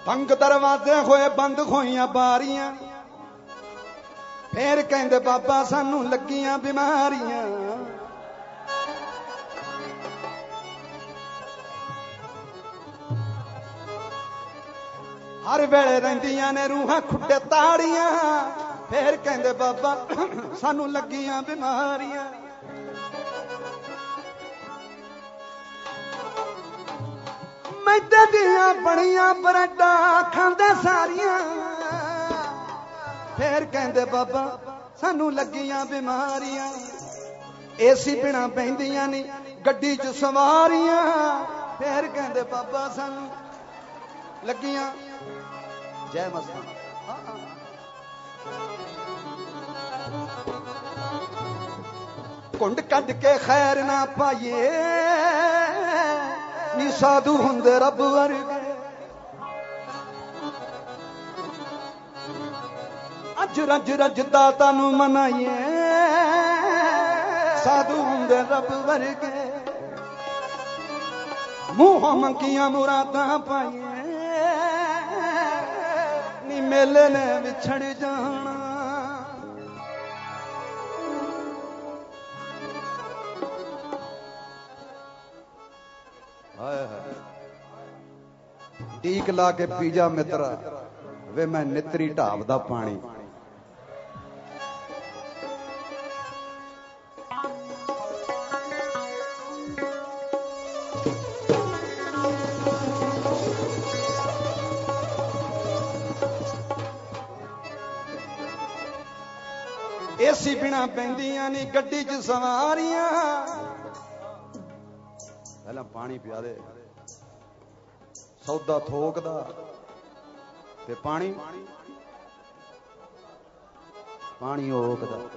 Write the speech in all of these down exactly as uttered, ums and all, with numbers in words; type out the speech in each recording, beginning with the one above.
तंग दरवाजे होए बंद होइयां बारियां फिर कहंदे बाबा सानू लगियां बीमारियां हर वेले रहिंदियां ने रूहां खुड्डे ताड़ियां फिर कहंदे बाबा सानू लगियां बीमारियां मैदे दियां बड़ियां बरैडा खांदे सारियां फिर कहंदे बाबा सानू लगियां बीमारियां एसी बिना बहिंदियां नी गड्डी च सवारियां फिर कहंदे बाबा सानू लगियां जय मस्तान कुंड कड के खैर ना पाइए नी साधु हुंदे रब वर्गे अज रज रज दाता नू मनाइए साधु हुंदे रब वर्गे मुंह मंगियां मुरादां पाइए नी मेले ने विछड़ जाना टीक ला के पीजा मित्रा वे मैं नितरी ढाब दा पानी एसी बिना पैंदियां नी गड्डी च सवारियां पहला पानी पिया दे सौदा थोक दा ते पानी पानी ओक दा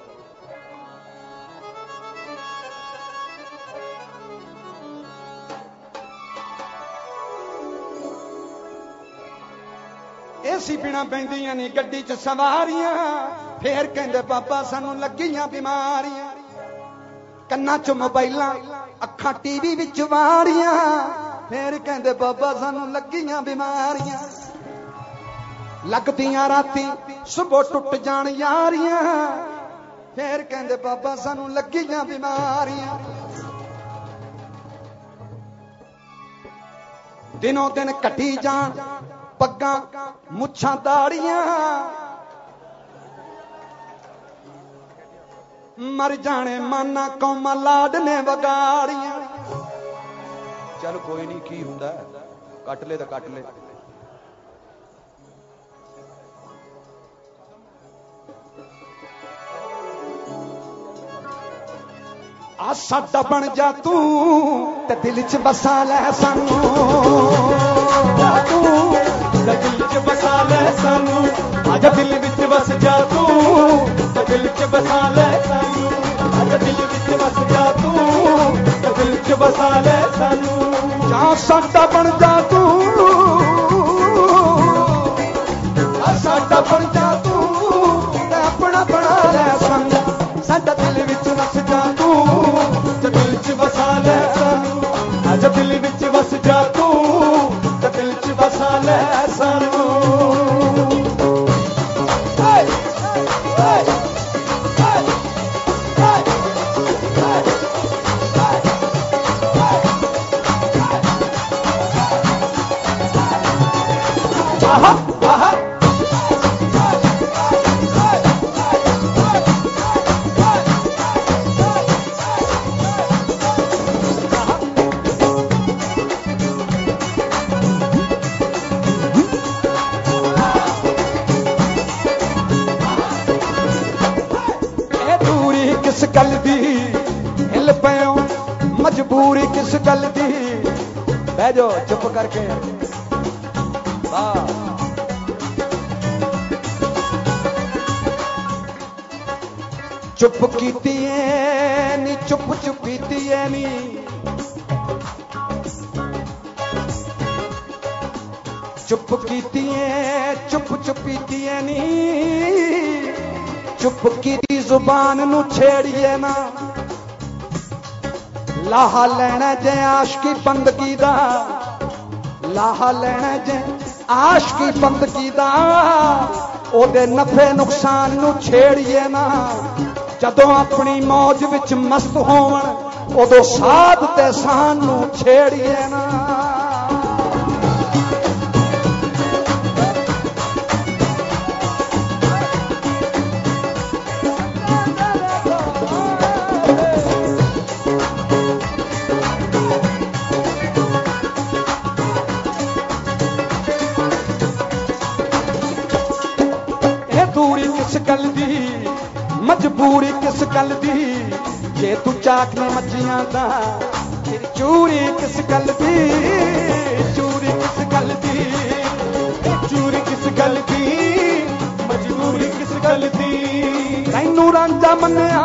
एसी बिना पैंदियां नी गड्डी च सवारियां फिर कहंदे बाबा सानू लगियां बीमारियां कन्ना च मोबाइलां अखां टीवी विच वारियां फिर कहंदे बाबा सानू लगियां बीमारियां लगदियां राती सुबह टुट जान यारियां फिर कहंदे बाबा सानू लगियां बीमारियां दिनों दिन कटी जान पग्गां मुच्छां दाड़ियां मर जाने माना कौमा लाड ने वगाड़ियां चल कोई नहीं की हुंदा कट ले तो कट ले आ साडा बन जा तू ते दिल च बसा ले सानू तू ते दिल च बसा ले सानू आजा दिल विच बस जा तू ते दिल च बसा ले सानू आजा दिल विच बस जा तू ते दिल च बसा ले सानू जा साडा बन जा तू आ साडा बन जा तू ते अपना बना ले सानू साडा दिल विच बस जा तू ते दिल च बसा ले सानू आजा दिल विच बस जा तू ते दिल च बसा ले सानू किस गल दी हिल पयो मजबूरी किस गल दी बह जाओ चुप करके चुप कीती है नी चुप चुपीती है नी चुप कीती है चुप चुपीती है नी चुप की जुबान नू छेड़िए ना लाहा लेना जे आशकी बंदगी दा लाहा लेना जे आशकी बंदगी दा ओदे नफे नुकसान नू छेड़िए ना। जदों अपनी मौज विच मस्त होवन उदों साध ते शान नू छेड़िए ना। किस गल दी मजबूरी किस गल दी जे तू चाकने मच्छियां दा फिर चूरी किस गल दी चूरी किस गल दी चूरी किस गल दी मजबूरी किस गल दी तैनू रांझा मन्निया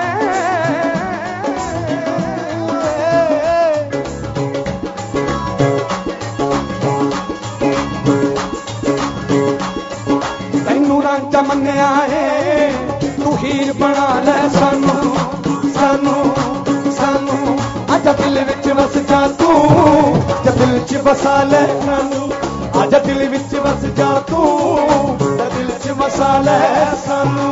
मन्निया है तू हीर बना ले सानू सानू सानू आजा दिल विच वस जा तू जा दिल च बसा ले सानू आजा दिल विच वस जा तू जा दिल च बसा ले सानू।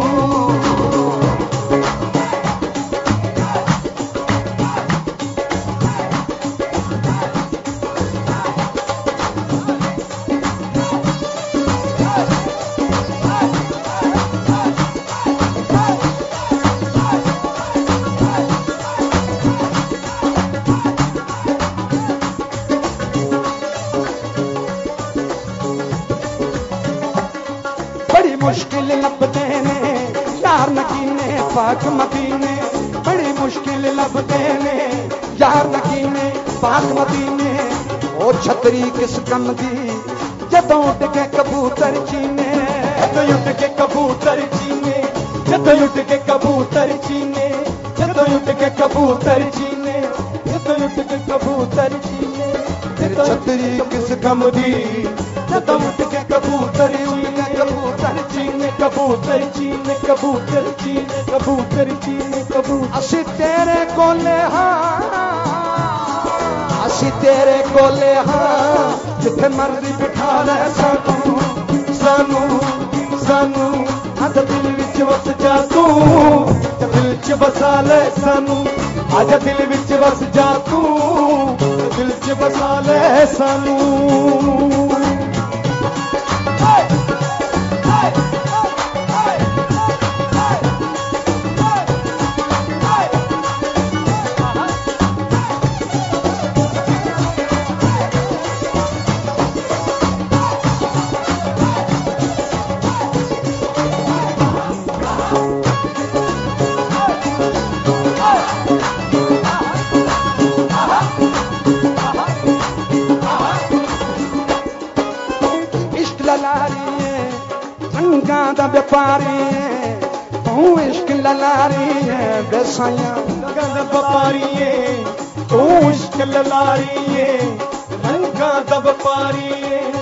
मुश्किल लभदे ने यार नकीने पाक मदीने बड़ी मुश्किल लभदे ने यार नकीने पाक मदीने। ओ छतरी किस कम दी जदों उठ के कबूतर चीने जदों उठ के कबूतर चीने जदों उठ के कबूतर चीने जदों उठ के कबूतर चीने जदों उठ के कबूतर चीने। छतरी किस कम दी जदों उठ के कबूतर कबूतर चीने कबूतर चीने कबूतर चीने कबूतर चीने कबूतर। असी तेरे कोले हाँ असी तेरे कोले हाँ जिथे मर्जी बिठा ले सानू सानू सानू आजा दिल विच वस जा तू जा दिल च बसा ले सानू आजा दिल विच वस जा तू दिल च बसा ले सानू। रंगां दा व्यापारी तू इश्क ललारी है बेसाइयां रंगां दा व्यापारी तू इश्क ललारी है रंगां दा व्यापारी।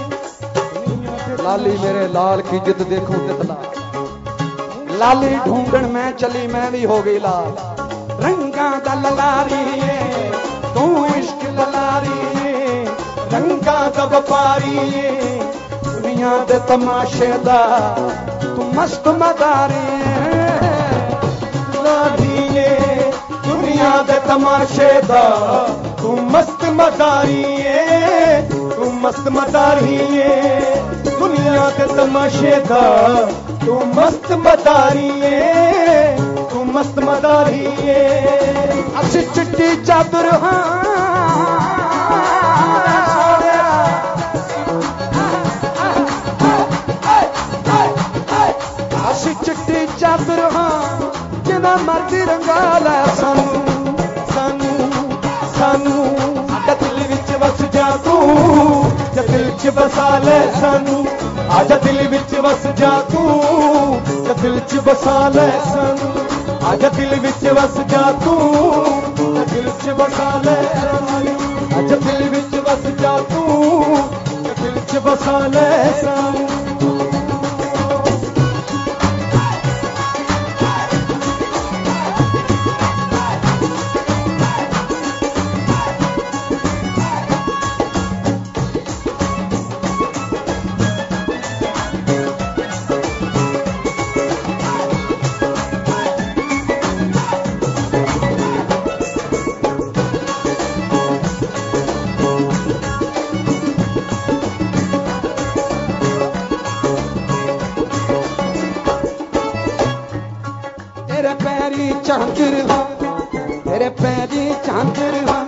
लाली मेरे लाल की जिद देखो तितला लाली ढूंढन में चली मैं भी हो गई लाल। रंगां दा ललारी है तू इश्क ललारी है रंगां दा व्यापारी दुनिया दे तमाशे दा तू मस्त मदारी लाधी दुनिया दे तमाशे दा तू मस्त मदारी तू मस्त मदारी दुनिया दे तमाशे दा तू मस्त मदारी तू मस्त मदारी। असी चिट्टी चादर हाँ असी चिट्टी चादर हाँ जिना मर्जी रंगा लै सानू सानू सानू आजा दिल विच वस जा तू जा दिल च बसा ले सानू आजा दिल विच वस जा तू जा दिल च बसा ले सानू आजा दिल विच वस जा तू जा दिल च बसा ले सानू आजा दिल विच वस जा तू जा दिल च बसा ले सानू। झांझर हाँ तेरे पैरी झांझर हाँ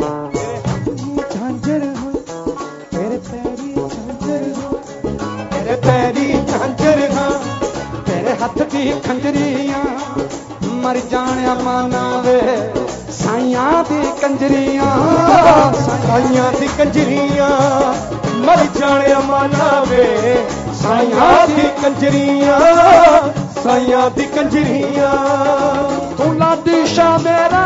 झांझर हाँ तेरे पैरी झांझर हाँ तेरे पैरी झांझर हाँ तेरे हथ दी खंजरियां मर जाने माना वे साइयां दी कंजरियां साइयां दी कंजरियां मर जाने माना वे साइयां दी कंजरियां साइयां दी कंजरियां तू लाडी शाह मेरा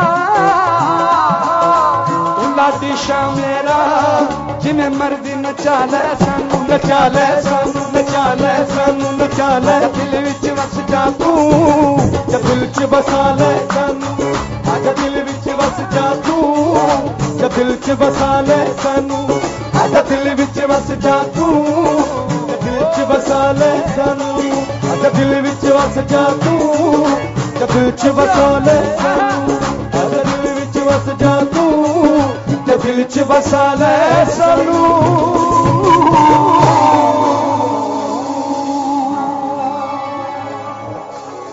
तू लाडी शाह मेरा जिमें मर्दी नचा ले सानू नचा ले सानू नचा ले सानू नचा ले दिल विच वस जा तू जा दिल च बसा ले सानू आजा दिल विच वस जा तू जा दिल च बसा ले सानू आजा दिल विच वस जा तू जा दिल च बसा ले सानू आजा दिल विच वस जा तू जा दिल च बसा ले सानू आजा दिल विच वस जा तू जा दिल च बसा ले सानू